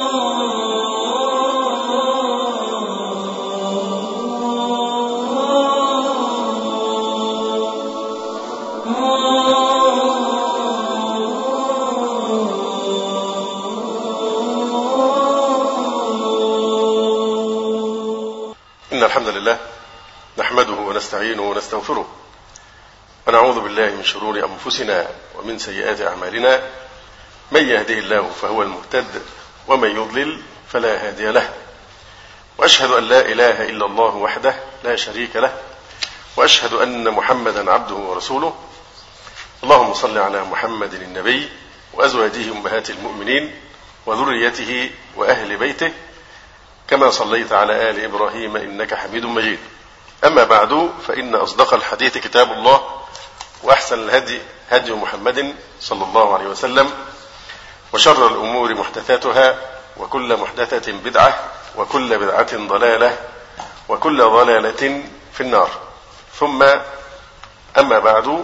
إن الحمد لله نحمده ونستعينه ونستغفره ونعوذ بالله من شرور أنفسنا ومن سيئات أعمالنا. من يهده الله فهو المهتد ومن يضلل فلا هادي له، وأشهد أن لا إله إلا الله وحده لا شريك له، وأشهد أن محمدا عبده ورسوله. اللهم صل على محمد النبي وأزواجه أمهات المؤمنين وذريته وأهل بيته كما صليت على آل إبراهيم إنك حميد مجيد. أما بعد، فإن أصدق الحديث كتاب الله، وأحسن الهدي هدي محمد صلى الله عليه وسلم، وشر الأمور محدثاتها، وكل محدثة بدعة، وكل بدعة ضلالة، وكل ضلالة في النار. ثم أما بعد،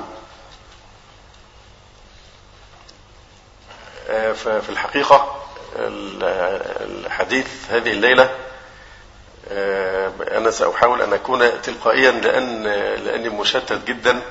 ففي الحقيقة الحديث هذه الليلة أنا سأحاول أن أكون تلقائيا لأني مشتت جدا،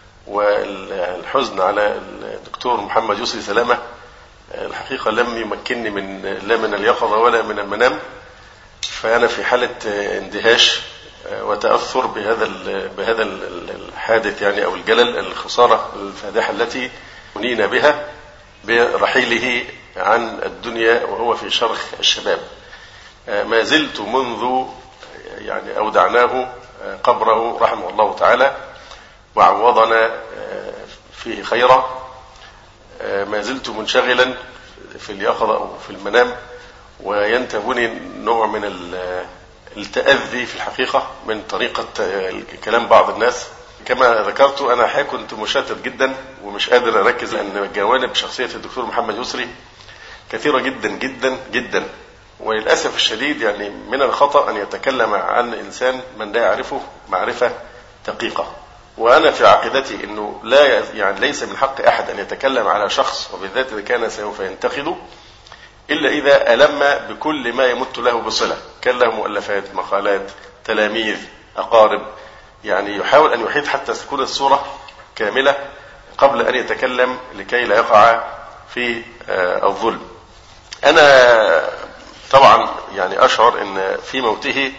والحزن على الدكتور محمد يسري سلامة الحقيقة لم يمكنني لا من اليقظة ولا من المنام. فأنا في حالة اندهاش وتأثر بهذا الحادث يعني أو الجلل، الخسارة الفادحة التي منينا بها برحيله عن الدنيا وهو في شرخ الشباب. ما زلت منذ يعني أودعناه قبره رحمه الله تعالى وعوضنا فيه خيرا، ما زلت منشغلا في اليقظة أو في المنام، وينتابني نوع من التأذي في الحقيقة من طريقة كلام بعض الناس. كما ذكرت أنا كنت مشتت جدا ومش قادر أركز، لأن جوانب شخصية الدكتور محمد يسري كثيرة جدا جدا جدا، وللأسف الشديد يعني من الخطأ أن يتكلم عن إنسان من لا يعرفه معرفة دقيقة. وأنا في عقيدتي أنه ليس من حق أحد أن يتكلم على شخص، وبالذات إذا كان سوف ينتقده، إلا إذا ألم بكل ما يمت له بصلة، كان له مؤلفات، مقالات، تلاميذ، أقارب، يعني يحاول أن يحيط حتى تكون الصورة كاملة قبل أن يتكلم لكي لا يقع في الظلم. أنا طبعا يعني أشعر أن في موته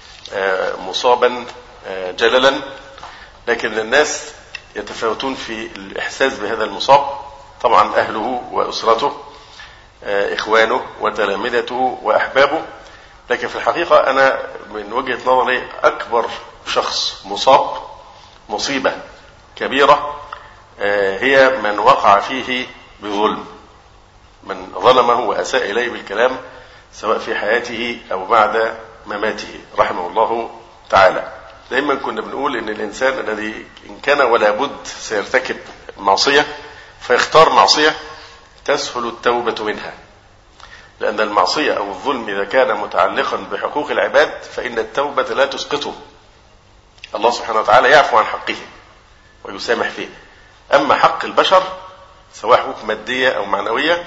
مصابا جللا، لكن الناس يتفاوتون في الإحساس بهذا المصاب. طبعا أهله وأسرته، إخوانه وتلامذته وأحبابه، لكن في الحقيقة أنا من وجهة نظري أكبر شخص مصاب مصيبة كبيرة هي من وقع فيه بظلم، من ظلمه وأساء إليه بالكلام سواء في حياته أو بعد مماته رحمه الله تعالى. دائما كنا بنقول إن الإنسان الذي إن كان ولا بد سيرتكب معصية فيختار معصية تسهل التوبة منها، لأن المعصية أو الظلم إذا كان متعلقا بحقوق العباد فإن التوبة لا تسقطه. الله سبحانه وتعالى يعفو عن حقه ويسامح فيه، أما حق البشر سواء حقوق مادية أو معنوية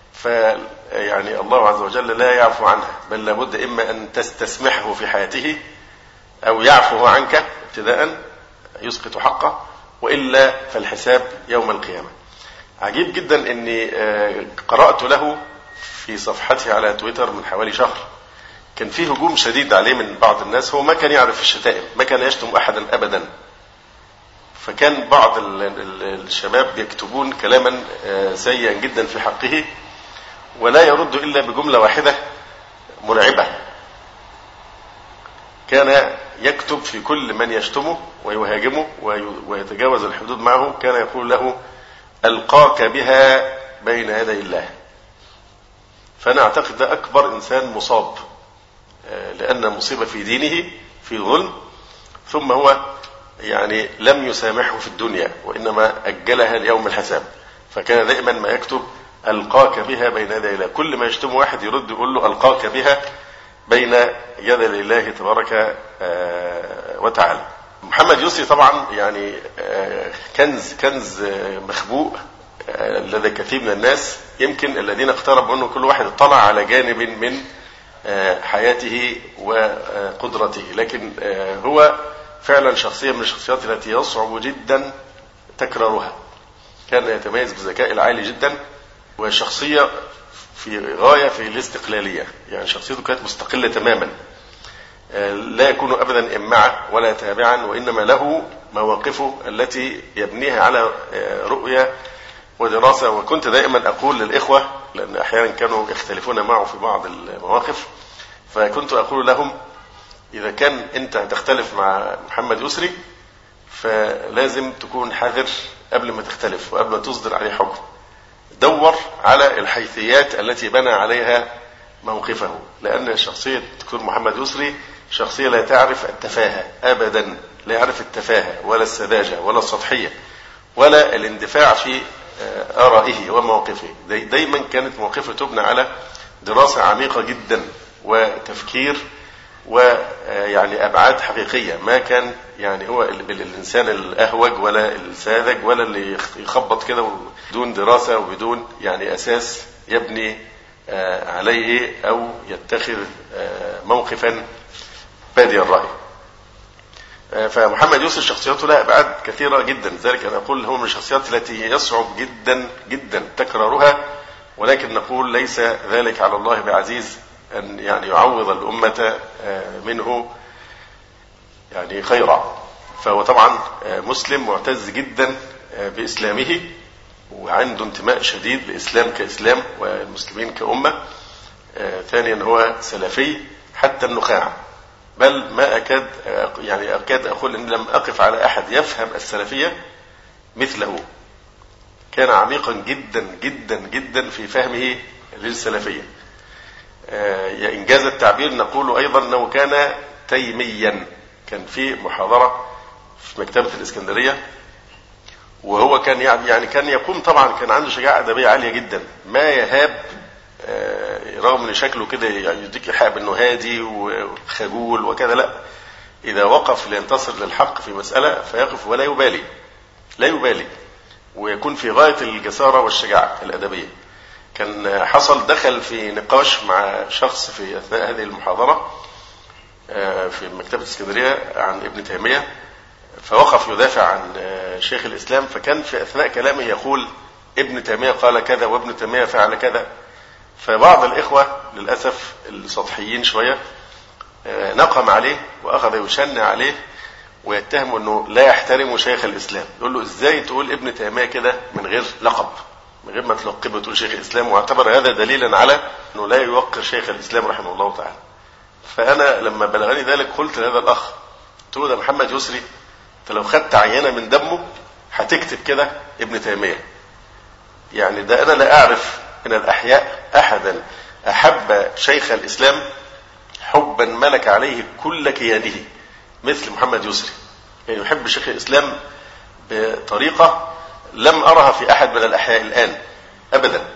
فيعني الله عز وجل لا يعفو عنها، بل لابد إما أن تستسمحه في حياته أو يعفو عنك ابتداء يسقط حقه، وإلا فالحساب يوم القيامة. عجيب جدا أني قرأت له في صفحته على تويتر من حوالي شهر، كان فيه هجوم شديد عليه من بعض الناس. هو ما كان يعرف الشتائم، ما كان يشتم أحدا أبدا، فكان بعض الشباب يكتبون كلاما سيئا جدا في حقه ولا يرد إلا بجملة واحدة مرعبة. كان يكتب في كل من يشتمه ويهاجمه ويتجاوز الحدود معه، كان يقول له ألقاك بها بين يدي الله. فأنا أعتقد ده أكبر إنسان مصاب، لأن مصيبة في دينه في ظلم، ثم هو يعني لم يسامحه في الدنيا وإنما أجلها ليوم الحساب. فكان دائما ما يكتب ألقاك بها بين يدي الله، كل ما يشتم واحد يرد يقول له ألقاك بها بين يدي الله تبارك وتعالى. محمد يسري طبعا يعني كنز مخبوء لدى كثير من الناس يمكن الذين اقتربوا منه كل واحد اطلع على جانب من حياته وقدرته، لكن هو فعلا شخصية من الشخصيات التي يصعب جدا تكرارها. كان يتميز بالذكاء العالي جدا، وشخصية في غاية في الاستقلالية، يعني شخصيته كانت مستقلة تماما، لا يكون أبدا إمعة ولا تابعا، وإنما له مواقفه التي يبنيها على رؤية ودراسة. وكنت دائما أقول للإخوة، لأن أحيانا كانوا يختلفون معه في بعض المواقف، فكنت أقول لهم إذا كان أنت تختلف مع محمد يسري فلازم تكون حذر قبل ما تختلف وقبل ما تصدر عليه حكم. دور على الحيثيات التي بنى عليها موقفه، لأن شخصية دكتور محمد يسري شخصية لا تعرف التفاهة أبدا، لا يعرف التفاهة ولا السذاجة ولا السطحية ولا الاندفاع في آرائه ومواقفه. دايما كانت مواقفه تبنى على دراسة عميقة جدا وتفكير ويعني أبعاد حقيقية. ما كان يعني هو الإنسان الأهوج ولا الساذج ولا اللي يخبط كده بدون دراسة وبدون يعني أساس يبني عليه أو يتخذ موقفا بادي الرأي. فمحمد يسري شخصيته لها أبعاد كثيرة جدا، ذلك أنا أقول هو من الشخصيات التي يصعب جدا جدا تكرارها، ولكن نقول ليس ذلك على الله بعزيز أن يعني يعوض الأمة منه يعني خيرا. فهو طبعا مسلم معتز جدا بإسلامه، وعنده انتماء شديد للإسلام كإسلام والمسلمين كأمة. ثانيا هو سلفي حتى النخاع، بل ما أكاد أقول إن لم أقف على أحد يفهم السلفية مثله. كان عميقا جدا جدا جدا في فهمه للسلفية. إنجاز التعبير نقول أيضا أنه كان تيميا. كان في محاضرة في مكتبة الإسكندرية، وهو كان يعني كان يقوم، طبعا كان عنده شجاعة أدبية عالية جدا، ما يهاب رغم ان شكله كده يعني يديك يحاب انه هادي وخجول وكذا، لا، اذا وقف لينتصر للحق في مسألة فيقف ولا يبالي، لا يبالي، ويكون في غاية الجسارة والشجاعة الأدبية. كان دخل في نقاش مع شخص في أثناء هذه المحاضرة في مكتبة اسكندرية عن ابن تيمية، فوقف يدافع عن شيخ الإسلام، فكان في أثناء كلامه يقول ابن تيمية قال كذا وابن تيمية فعل كذا. فبعض الإخوة للأسف السطحيين شوية نقم عليه وأخذ يشن عليه ويتهم أنه لا يحترم شيخ الإسلام. يقول له إزاي تقول ابن تيمية كده من غير لقب، من غير ما تلقبه تقول شيخ الإسلام، واعتبر هذا دليلا على أنه لا يوقر شيخ الإسلام رحمه الله تعالى. فأنا لما بلغني ذلك قلت لهذا الأخ، قلت له ده محمد يسري أنت لو خدت عينة من دمه هتكتب كده ابن تيمية. يعني ده أنا لا أعرف من الأحياء أحدا أحب شيخ الإسلام حبا ملك عليه كل كيانه مثل محمد يسري. يعني يحب شيخ الإسلام بطريقة لم أرها في أحد من الأحياء الآن أبدا.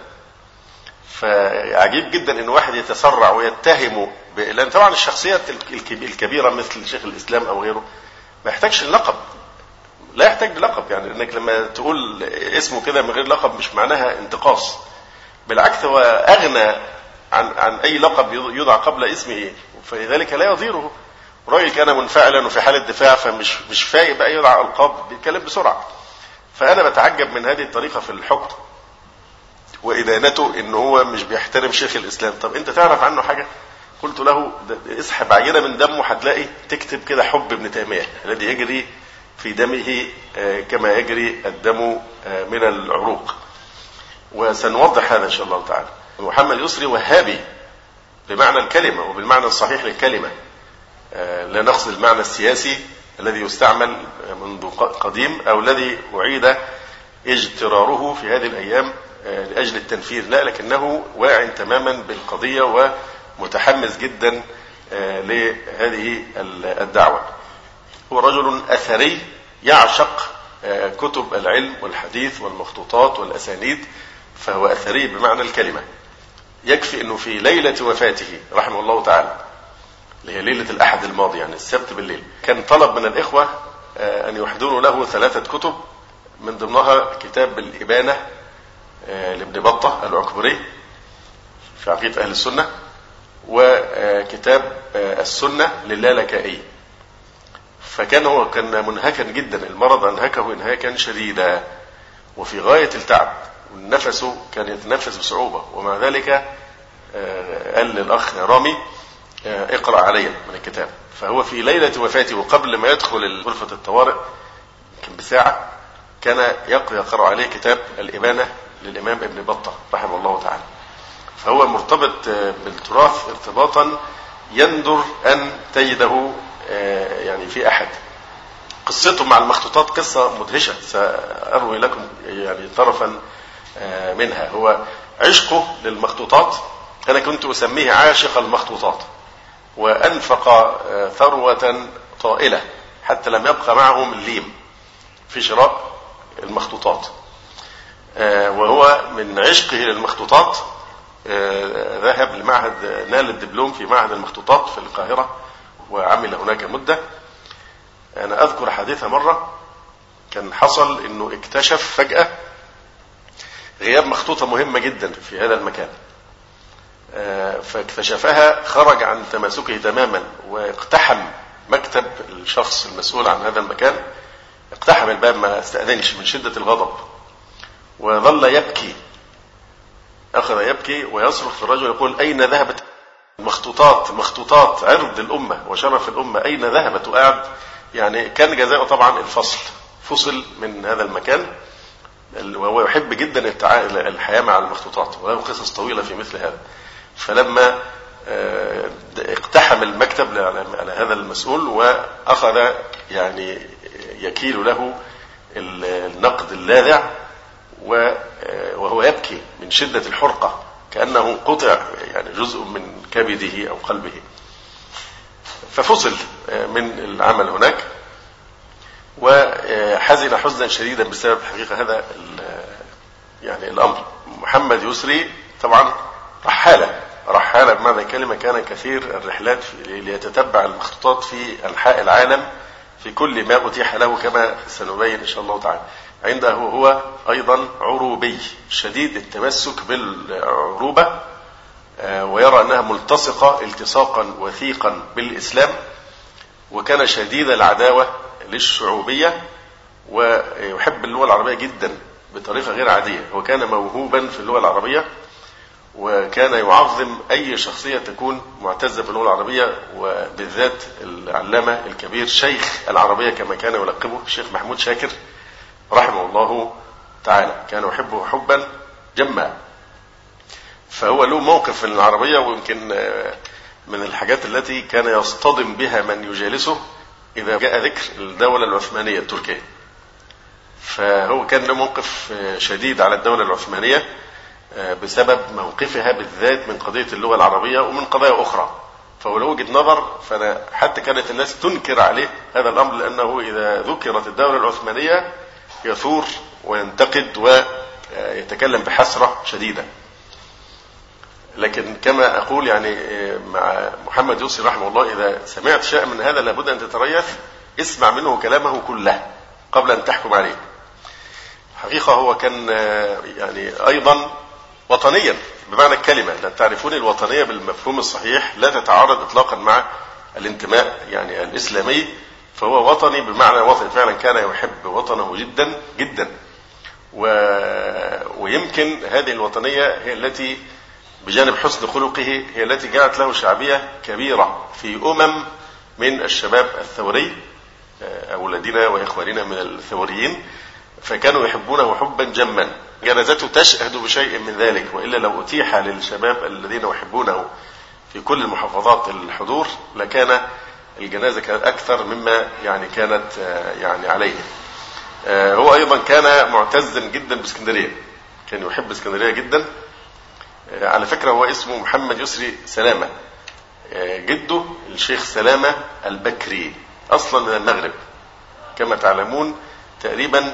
فعجيب جدا أن واحد يتسرع ويتهم لأن طبعا الشخصيات الكبيرة مثل شيخ الإسلام أو غيره ما يحتاجش اللقب، لا يحتاج لقب. يعني أنك لما تقول اسمه كده من غير لقب مش معناها انتقاص، بالعكس هو أغنى عن أي لقب يوضع قبل اسمه، فلذلك لا يضيره. رأيي كان منفعلا وفي حالة دفاع، فمش فايق بقى يوضع ألقاب، بيتكلم بسرعة. فأنا بتعجب من هذه الطريقة في الحكم وإدانته، إن هو مش بيحترم شيخ الإسلام. طب أنت تعرف عنه حاجة؟ قلت له اسحب عينة من دمه هتلاقي تكتب كده حب ابن تيمية الذي يجري في دمه كما يجري الدم من العروق. وسنوضح هذا إن شاء الله تعالى. محمد يسري وهابي بمعنى الكلمة وبالمعنى الصحيح للكلمة، لا نقصد المعنى السياسي الذي يستعمل منذ قديم أو الذي أعيد اجتراره في هذه الأيام لأجل التنفيذ، لا، لكنه واع تماما بالقضية ومتحمس جدا لهذه الدعوة. هو رجل أثري يعشق كتب العلم والحديث والمخطوطات والأسانيد، فهو أثري بمعنى الكلمة. يكفي أنه في ليلة وفاته رحمه الله تعالى، اللي هي ليلة الأحد الماضي يعني السبت بالليل، كان طلب من الإخوة أن يحضروا له 3 كتب، من ضمنها كتاب الإبانة لابن بطة العكبري في عقيدة أهل السنة، وكتاب السنة للالكائي. فكان هو كان منهكا جدا، المرض أنهكه إنهاكا شديدا وفي غاية التعب، ونفسه كان يتنفس بصعوبة، ومع ذلك قال للأخ رامي اقرأ علي من الكتاب. فهو في ليلة وفاته وقبل ما يدخل غرفة الطوارئ كان بساعة كان يقرأ عليه كتاب الإبانة للإمام ابن بطة رحمه الله تعالى. فهو مرتبط بالتراث ارتباطا يندر أن تجده يعني في أحد. قصته مع المخطوطات قصة مدهشة، سأروي لكم يعني طرفا منها. هو عشقه للمخطوطات، أنا كنت أسميه عاشق المخطوطات، وأنفق ثروة طائلة حتى لم يبقى معه مليم في شراء المخطوطات. وهو من عشقه للمخطوطات ذهب لمعهد، نال الدبلوم في معهد المخطوطات في القاهرة وعمل هناك مدة. أنا أذكر حديثة مرة كان حصل إنه اكتشف فجأة غياب مخطوطة مهمة جدا في هذا المكان، فاكتشفها، خرج عن تماسكه تماما واقتحم مكتب الشخص المسؤول عن هذا المكان، اقتحم الباب ما استأذنش من شدة الغضب، وظل يبكي، أخذ يبكي ويصرخ في الرجل يقول أين ذهبت المخطوطات عرض الأمة وشرف الأمة، أين ذهبت؟ وقاعد يعني كان جزاؤه طبعا الفصل، فصل من هذا المكان، وهو يحب جدا الحياة مع المخطوطات وله قصص طويلة في مثل هذا. فلما اقتحم المكتب على هذا المسؤول وأخذ يعني يكيل له النقد اللاذع وهو يبكي من شدة الحرقة كأنه قطع يعني جزء من كبده أو قلبه. ففصل من العمل هناك وحزن حزنا شديدا بسبب حقيقة هذا يعني الأمر. محمد يسري طبعا رحالة بمعنى الكلمة، كان كثير الرحلات ليتتبع المخطوطات في أنحاء العالم في كل ما أتيح له كما سنبين إن شاء الله تعالى. عنده هو أيضا عروبي شديد التمسك بالعروبة، ويرى أنها ملتصقة التصاقا وثيقا بالإسلام، وكان شديد العداوة للشعوبية ويحب اللغة العربية جدا بطريقة غير عادية. وكان موهوبا في اللغة العربية، وكان يعظم أي شخصية تكون معتزة باللغة العربية، وبالذات العلامة الكبير شيخ العربية كما كان يلقبه الشيخ محمود شاكر رحمه الله تعالى، كان يحبه حبا جما. فهو له موقف في العربية، ويمكن من الحاجات التي كان يصطدم بها من يجالسه إذا جاء ذكر الدولة العثمانية التركية. فهو كان له موقف شديد على الدولة العثمانية بسبب موقفها بالذات من قضية اللغة العربية ومن قضايا أخرى. فهو له وجهة نظر، حتى كانت الناس تنكر عليه هذا الأمر، لأنه إذا ذكرت الدولة العثمانية يثور وينتقد ويتكلم بحسرة شديدة. لكن كما أقول يعني مع محمد يسري رحمه الله، إذا سمعت شيء من هذا لابد أن تتريث، اسمع منه كلامه كله قبل أن تحكم عليه. حقيقة هو كان يعني أيضا وطنيا بمعنى الكلمة، لا تعرفون الوطنية بالمفهوم الصحيح لا تتعارض إطلاقا مع الانتماء يعني الإسلامي. فهو وطني بمعنى وطني، فعلا كان يحب وطنه جدا جدا، ويمكن هذه الوطنية هي التي بجانب حسن خلقه هي التي جعلت له شعبية كبيرة في من الشباب الثوري، أولادنا وإخواننا من الثوريين، فكانوا يحبونه حبا جما. جنازته تشهد بشيء من ذلك، وإلا لو أتيح للشباب الذين يحبونه في كل المحافظات الحضور لكان الجنازة كانت أكثر مما يعني كانت يعني عليه. هو أيضا كان معتزا جدا باسكندرية، كان يحب اسكندرية جدا. على فكرة هو اسمه محمد يسري سلامة، جده الشيخ سلامة البكري أصلا من المغرب. كما تعلمون تقريبا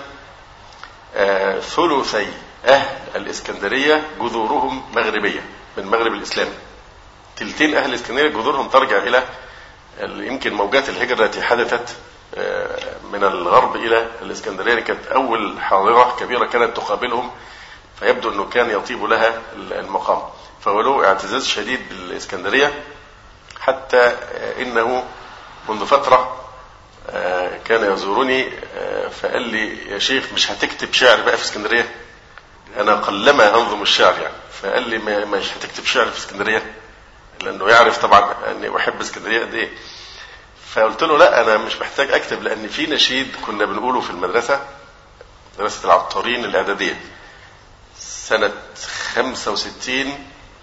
ثلثي أهل الإسكندرية جذورهم مغربية من المغرب الإسلامي. تلتين أهل الإسكندرية جذورهم ترجع إلى يمكن موجات الهجرة التي حدثت من الغرب إلى الإسكندرية، كانت أول حاضرة كبيرة كانت تقابلهم فيبدو أنه كان يطيب لها المقام، فهو له اعتزاز شديد بالإسكندرية، حتى إنه منذ فترة كان يزورني فقال لي يا شيخ مش هتكتب شعر بقى في اسكندرية؟ أنا قلما أنظم الشعر يعني، فقال لي مش هتكتب شعر في اسكندرية، لأنه يعرف طبعا أني أحب اسكندرية قد إيه. فقلت له لا، أنا مش محتاج أكتب، لأن في نشيد كنا بنقوله في المدرسة، مدرسة العطارين الإعدادية سنة 65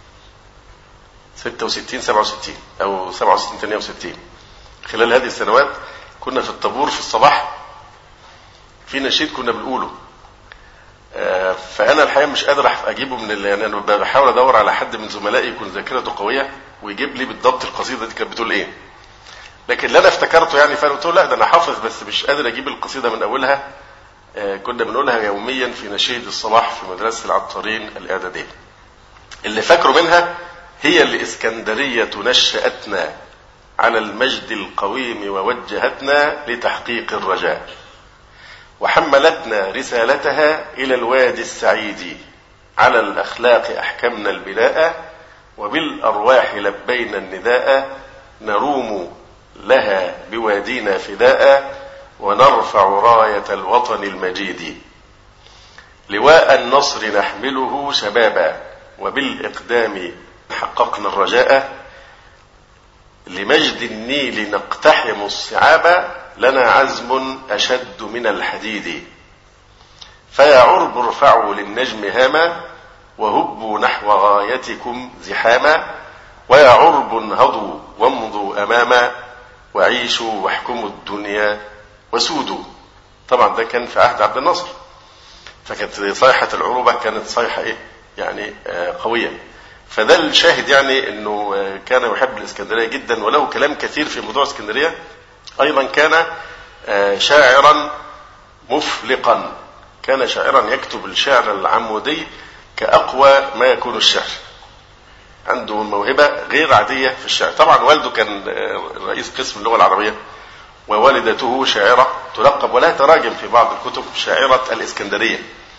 66 67 أو 67 68. خلال هذه السنوات كنا في الطابور في الصباح في نشيد كنا بنقوله، فأنا الحقيقة مش قادر أجيبه يعني أنا بحاول أدور على حد من زملائي يكون ذاكرته قوية ويجيب لي بالضبط القصيدة دي كانت بتقول إيه، لكن اللي أنا افتكرته يعني، فأنا قلت له لا ده أنا حافظ بس مش قادر أجيب القصيدة من أولها. كنا بنقولها يوميا في نشيد الصباح في مدرسة العطارين الإعدادية. اللي فاكره منها هي اللي اسكندرية نشأتنا على المجد القويم ووجهتنا لتحقيق الرجاء، وحملتنا رسالتها إلى الوادي السعيد، على الأخلاق أحكمنا البلاء، وبالأرواح لبينا النداء، نروم لها بوادينا فداء، ونرفع راية الوطن المجيد، لواء النصر نحمله شبابا، وبالإقدام حققنا الرجاء، لمجد النيل نقتحم الصعاب، لنا عزم أشد من الحديد، فيا عرب ارفعوا للنجم هاما، وهبوا نحو غايتكم زحاما، ويا عرب انهضوا وامضوا أماما، وعيشوا واحكموا الدنيا وسودوا. طبعا ده كان في عهد عبد الناصر، فكانت صيحة العروبة كانت صيحة إيه يعني قوية. فده الشاهد يعني أنه كان يحب الإسكندرية جدا، وله كلام كثير في موضوع اسكندرية. أيضا كان شاعرا مفلقا، كان شاعرا يكتب الشعر العمودي كأقوى ما يكون الشعر، عنده موهبة غير عادية في الشعر. طبعا والده كان رئيس قسم اللغة العربية، ووالدته شاعرة تلقب ولها تراجم في بعض الكتب شاعرة الإسكندرية،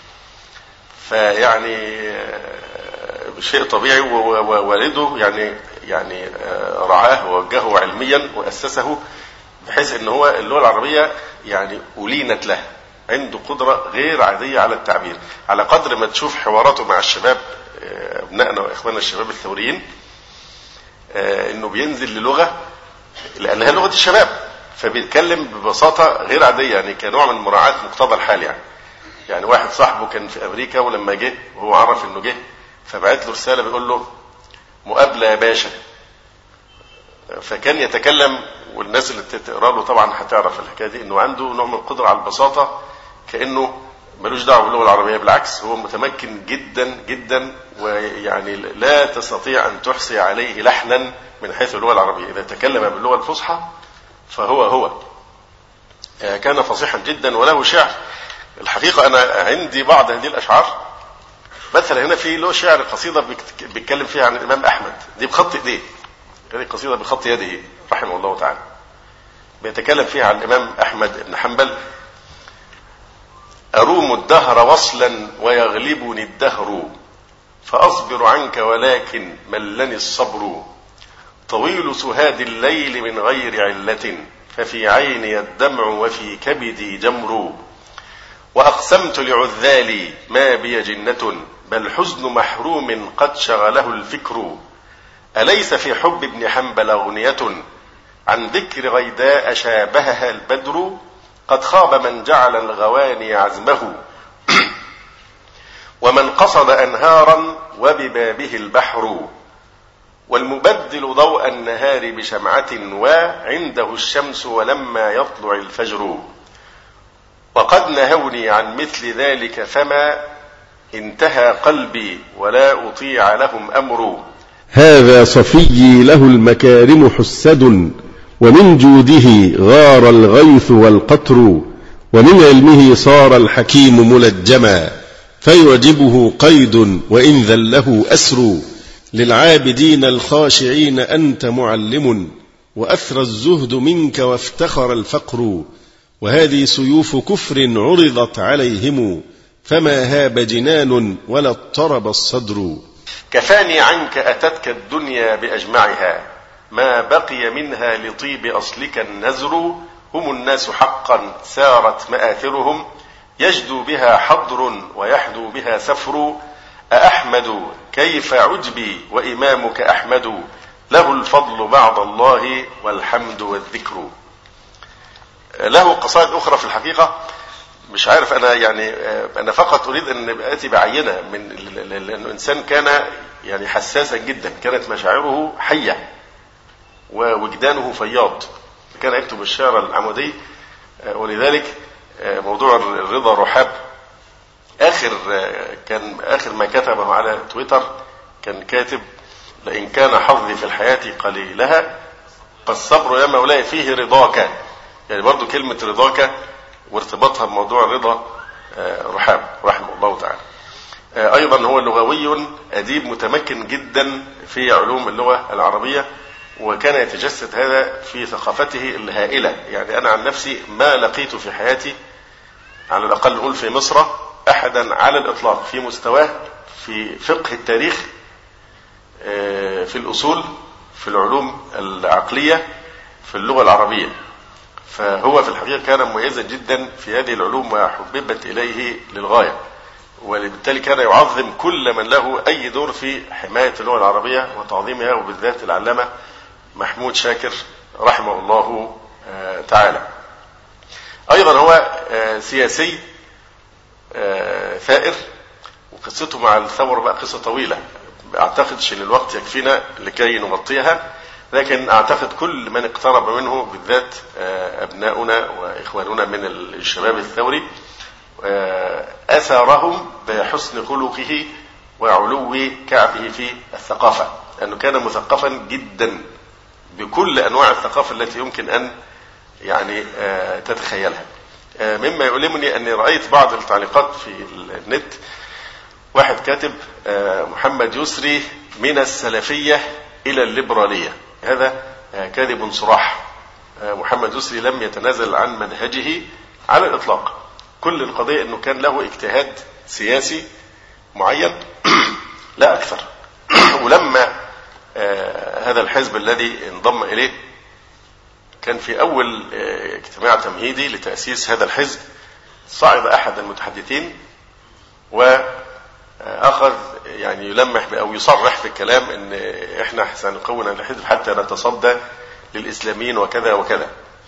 فيعني شيء طبيعي. ووالده يعني رعاه ووجهه علميا وأسسه بحيث ان هو اللغة العربية يعني ألينت له، عنده قدرة غير عادية على التعبير. على قدر ما تشوف حواراته مع الشباب ابنائنا واخواننا الشباب الثوريين، انه بينزل للغة لانها لغة الشباب، فبيتكلم ببساطة غير عادية، يعني كنوع من مراعاة مقتضى الحال. يعني واحد صاحبه كان في امريكا، ولما جه وهو عرف انه جه فبعت له رسالة بيقول له مقابلة يا باشا، فكان يتكلم، والناس اللي تقرا له طبعا هتعرف الحكايه دي، انه عنده نوع من القدره على البساطه، كانه ملوش دعوه باللغه العربيه، بالعكس هو متمكن جدا جدا، ويعني لا تستطيع ان تحصي عليه لحنا من حيث اللغه العربيه. اذا تكلم باللغه الفصحى فهو كان فصيحا جدا وله شعر. الحقيقه انا عندي بعض هذه الاشعار، مثلا هنا في له شعر قصيده بيتكلم فيها عن الامام احمد، دي بخط ايديه، هذه قصيدة بخط يده رحمه الله تعالى، بيتكلم فيها عن الإمام أحمد بن حنبل: أروم الدهر وصلا ويغلبني الدهر، فأصبر عنك ولكن ملني الصبر، طويل سهاد الليل من غير علة، ففي عيني الدمع وفي كبدي جمر، وأقسمت لعذالي ما بي جنة، بل حزن محروم قد شغله الفكر، أليس في حب ابن حنبل أغنية، عن ذكر غيداء شابهها البدر، قد خاب من جعل الغواني عزمه، ومن قصد أنهارا وببابه البحر، والمبدل ضوء النهار بشمعة، وعنده الشمس ولما يطلع الفجر، وقد نهوني عن مثل ذلك فما انتهى قلبي ولا أطيع لهم أمر، هذا صفي له المكارم حسد، ومن جوده غار الغيث والقطر، ومن علمه صار الحكيم ملجما، فيعجبه قيد وإن ذله أسر، للعابدين الخاشعين أنت معلم، وأثرى الزهد منك وافتخر الفقر، وهذه سيوف كفر عرضت عليهم، فما هاب جنان ولا اضطرب الصدر. كفاني عنك أتتك الدنيا بأجمعها، ما بقي منها لطيب أصلك النزر. هم الناس حقا سارت مآثرهم، يجدو بها حضر ويحدو بها سفر. أأحمد كيف عجبي وإمامك أحمد، له الفضل بعد الله والحمد والذكر. له قصائد أخرى في الحقيقة مش عارف أنا يعني أنا فقط أريد أن آتي بعينة من لأنه إنسان كان يعني حساسا جدا، كانت مشاعره حية ووجدانه فياض، كان يكتب الشعر العمودي. ولذلك موضوع الرضا رحاب آخر ما كتبه على تويتر كان كاتب: لئن كان حظي في الحياة قليلها فالصبر يا مولاي فيه رضاك. يعني برضو كلمة رضاك وارتباطها بموضوع الرضا رحاب رحمه الله تعالى. أيضا هو لغوي أديب متمكن جدا في علوم اللغة العربية، وكان يتجسد هذا في ثقافته الهائلة. يعني أنا عن نفسي ما لقيت في حياتي على الأقل نقول في مصر أحدا على الإطلاق في مستواه في فقه التاريخ، في الأصول، في العلوم العقلية، في اللغة العربية. فهو في الحقيقة كان مميزا جدا في هذه العلوم وحببت إليه للغاية، وبالتالي كان يعظم كل من له أي دور في حماية اللغة العربية وتعظيمها، وبالذات العلامة محمود شاكر رحمه الله تعالى. أيضا هو سياسي ثائر، وقصته مع الثورة بقى قصة طويلة، أعتقدش أن الوقت يكفينا لكي نغطيها، لكن أعتقد كل من اقترب منه بالذات أبناؤنا وإخواننا من الشباب الثوري أثرهم بحسن خلقه وعلو كعبه في الثقافة، لأنه كان مثقفا جدا بكل أنواع الثقافة التي يمكن أن يعني تتخيلها. مما يؤلمني أني رأيت بعض التعليقات في النت، واحد كاتب: محمد يسري من السلفية إلى الليبرالية. هذا كاذب صراح. محمد يسري لم يتنازل عن منهجه على الإطلاق. كل القضية أنه كان له اجتهاد سياسي معين لا أكثر. ولما هذا الحزب الذي انضم إليه كان في أول اجتماع تمهيدي لتأسيس هذا الحزب، صعد أحد المتحدثين وأخذ يعني يلمح أو يصرح في الكلام أن إحنا سنكون الحزب حتى نتصدى للإسلاميين وكذا وكذا.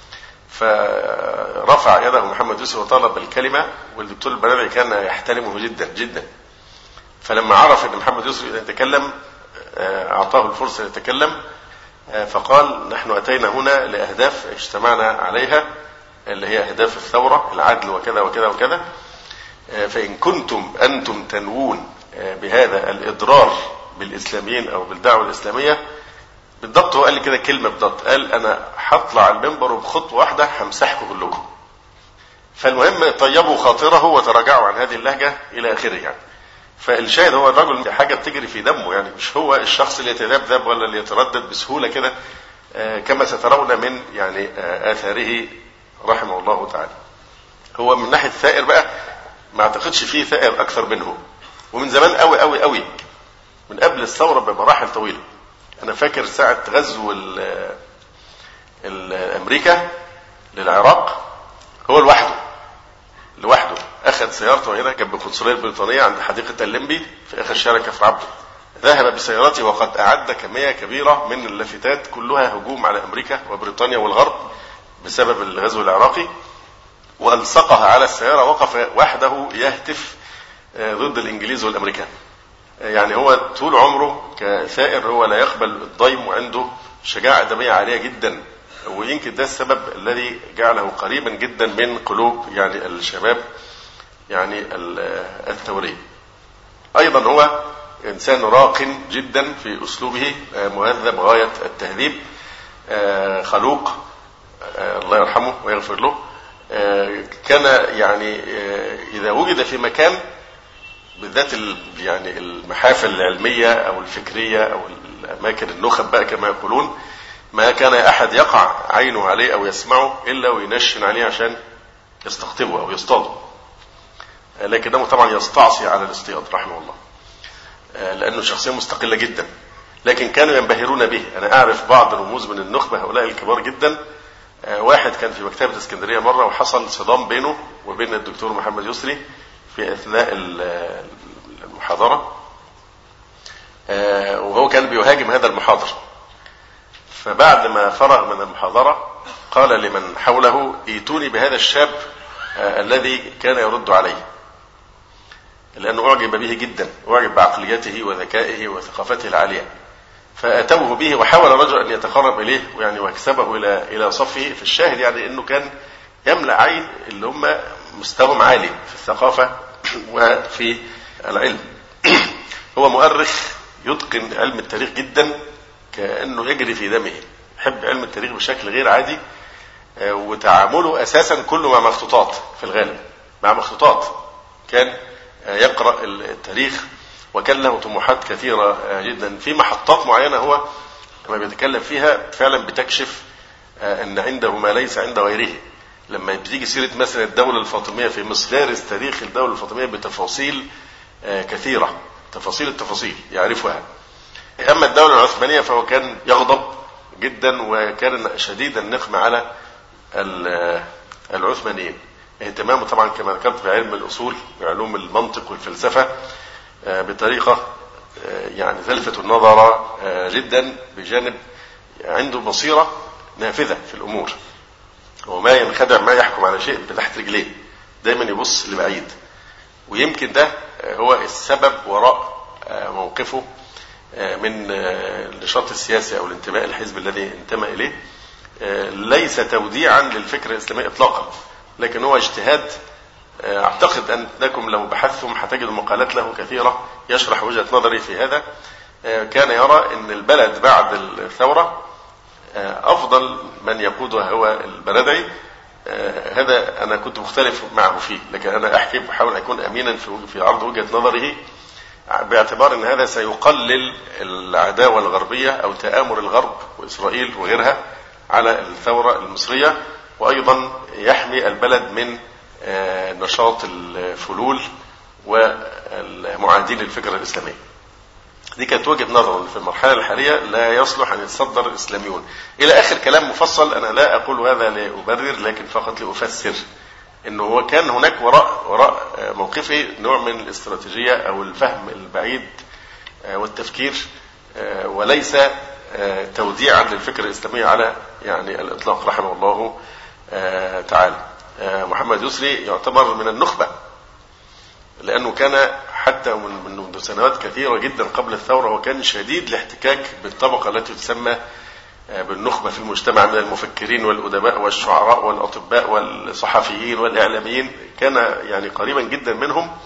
فرفع يده محمد يسري وطلب الكلمة، والدكتور البرابعي كان يحترمه جدا جدا. فلما عرف أن محمد يسري يتكلم أعطاه الفرصة يتكلم، فقال: نحن أتينا هنا لأهداف اجتمعنا عليها، اللي هي أهداف الثورة، العدل وكذا وكذا وكذا، فإن كنتم أنتم تنوون بهذا الإضرار بالإسلاميين أو بالدعوة الإسلامية، بالضبط هو قال لي كده كلمة بالضبط، قال: أنا هطلع المنبر وبخطوة واحدة همسحكم كلكم. فالمهم طيبوا خاطره وتراجعوا عن هذه اللهجة إلى آخره يعني. فالشاهد هو الرجل حاجة بتجري في دمه، يعني مش هو الشخص اللي يتذبذب ولا اللي يتردد بسهولة كده كما سترون من يعني آثاره رحمه الله تعالى. هو من ناحية ثائر بقى ما اعتقدش فيه ثائر أكثر منه، ومن زمان قوي قوي قوي، من قبل الثورة بمراحل طويلة. أنا فاكر ساعة غزو الأمريكا للعراق هو لوحده أخذ سيارته هنا جنب القنصلية البريطانية عند حديقة الليمبي في آخر شارع كفر عبده، ذهب بسيارته وقد أعد كمية كبيرة من اللافتات كلها هجوم على أمريكا وبريطانيا والغرب بسبب الغزو العراقي، وألصقها على السيارة، وقف وحده يهتف ضد الإنجليز والأمريكان. يعني هو طول عمره كثائر هو لا يقبل الضيم، وعنده شجاعة أدبية عالية جدا، ويمكن ده السبب الذي جعله قريبا جدا من قلوب يعني الشباب يعني الثوري. أيضا هو إنسان راق جدا في أسلوبه، مهذب غاية التهذيب، خلوق، الله يرحمه ويغفر له. كان يعني إذا وجد في مكان بالذات يعني المحافل العلمية أو الفكرية أو الأماكن النخب بقى كما يقولون، ما كان أحد يقع عينه عليه أو يسمعه إلا وينشن عليه عشان يستقطبه أو يصطاده. لكنه طبعا يستعصي على الاصطياد رحمه الله، لأنه شخصية مستقلة جدا، لكن كانوا ينبهرون به. أنا أعرف بعض رموز من النخبة هؤلاء الكبار جدا. واحد كان في مكتبة اسكندرية مرة، وحصل صدام بينه وبين الدكتور محمد يسري في أثناء المحاضرة، وهو كان بيهاجم هذا المحاضر. فبعد ما فرغ من المحاضرة قال لمن حوله: ائتوني بهذا الشاب الذي كان يرد عليه، لأنه أعجب به جدا، أعجب بعقليته وذكائه وثقافته العالية. فأتوه به، وحاول الرجل أن يتقرب إليه يعني ويكسبه إلى صفه. في الشاهد يعني أنه كان يملأ عين اللي هم مستواهم عالي في الثقافة وفي العلم. هو مؤرخ يتقن علم التاريخ جدا كأنه يجري في دمه، يحب علم التاريخ بشكل غير عادي، وتعامله أساسا كله مع مخطوطات. في الغالب مع مخطوطات، كان يقرأ التاريخ، وكان له طموحات كثيرة جدا في محطات معينة. هو لما بيتكلم فيها فعلا بتكشف أن عنده ما ليس عند غيره. لما بتيجي سيرة مثلا الدولة الفاطمية في مصر، دارس تاريخ الدولة الفاطمية بتفاصيل كثيرة، تفاصيل التفاصيل يعرفها. أما الدولة العثمانية فهو كان يغضب جدا، وكان شديد النقم على العثمانيين. اهتمامه طبعا كما ذكرت بعلم الأصول، بعلوم المنطق والفلسفة بطريقة يعني تلفت النظر جدا، بجانب عنده بصيرة نافذة في الأمور، وما ينخدع، ما يحكم على شيء بتحت رجليه، دايما يبص لبعيد. ويمكن ده هو السبب وراء موقفه من النشاط السياسي أو الانتماء الحزب الذي انتمى إليه. ليس توديعا للفكر الإسلامي إطلاقا، لكن هو اجتهاد. أعتقد أنكم لو بحثتم هتجدوا مقالات له كثيرة يشرح وجهة نظري في هذا. كان يرى أن البلد بعد الثورة أفضل من يقودها هو البلدعي. هذا أنا كنت مختلف معه فيه، لكن أنا أحكي بحاول أكون أمينا في عرض وجهة نظره، باعتبار أن هذا سيقلل العداوة الغربية أو تآمر الغرب وإسرائيل وغيرها على الثورة المصرية، وأيضا يحمي البلد من نشاط الفلول والمعادين للفكرة الإسلامية. دي كانت وجهة نظر في المرحلة الحالية لا يصلح أن يتصدر الإسلاميون إلى آخر كلام مفصل. أنا لا أقول هذا لأبرر، لكن فقط لأفسر أنه هو كان هناك وراء موقفه نوع من الاستراتيجية أو الفهم البعيد والتفكير، وليس توديعا للفكرة الإسلامية على يعني الإطلاق رحمه الله تعالى. محمد يسري يعتبر من النخبة، لأنه كان حتى منذ سنوات كثيرة جدا قبل الثورة وكان شديد الاحتكاك بالطبقة التي تسمى بالنخبة في المجتمع من المفكرين والأدباء والشعراء والأطباء والصحفيين والإعلاميين. كان يعني قريبا جدا منهم،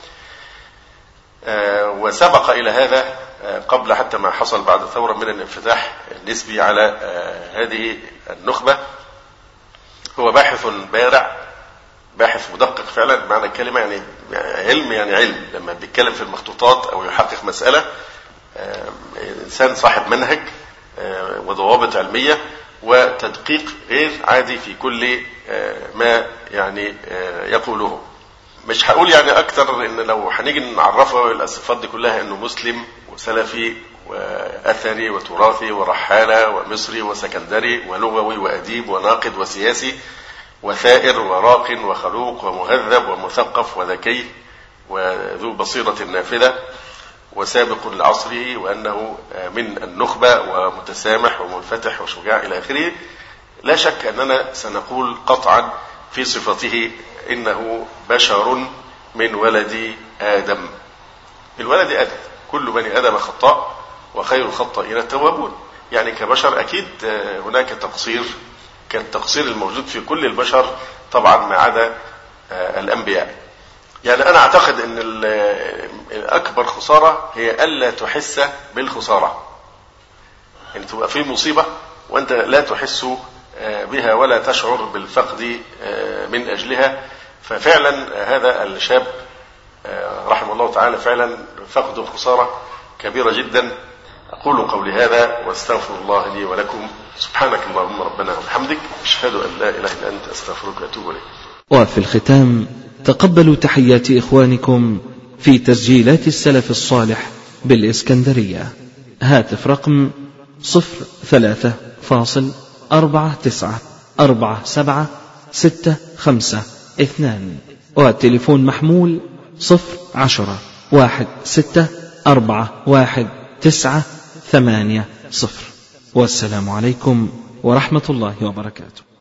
وسبق إلى هذا قبل حتى ما حصل بعد الثورة من الانفتاح النسبي على هذه النخبة. هو باحث بارع، باحث مدقق فعلا بمعنى الكلمة، يعني علم لما بيتكلم في المخطوطات أو يحقق مسألة. إنسان صاحب منهج وضوابط علمية وتدقيق غير عادي في كل ما يعني يقوله. مش هقول يعني أكتر، إن لو هنيجي نعرفه الصفات دي كلها إنه مسلم وسلفي وأثري وتراثي ورحالة ومصري وسكندري ولغوي وأديب وناقد وسياسي وثائر وراق وخلوق ومهذب ومثقف وذكي وذو بصيرة نافذة وسابق لعصره، وأنه من النخبة ومتسامح ومنفتح وشجاع إلى آخره. لا شك أننا سنقول قطعا في صفته إنه بشر من ولد آدم. الولد آدم، كل بني آدم خطاء وخير الخطائين التوابون. يعني كبشر أكيد هناك تقصير، كالتقصير الموجود في كل البشر طبعا ما عدا الأنبياء. يعني أنا أعتقد أن الأكبر خسارة هي ألا تحس بالخسارة، يعني تبقى في مصيبة وأنت لا تحس بها ولا تشعر بالفقد من أجلها. ففعلا هذا الشاب رحمه الله تعالى فعلا فقد خسارة كبيرة جدا. أقول قولي هذا واستغفر الله لي ولكم. سبحانك اللهم ربنا وبحمدك، أشهد أن لا إله إلا أنت، أستغفرك وأتوب إليك. وفي الختام تقبلوا تحيات إخوانكم في تسجيلات السلف الصالح بالإسكندرية. هاتف رقم 03494765 والتليفون محمول 010164198. والسلام عليكم ورحمة الله وبركاته.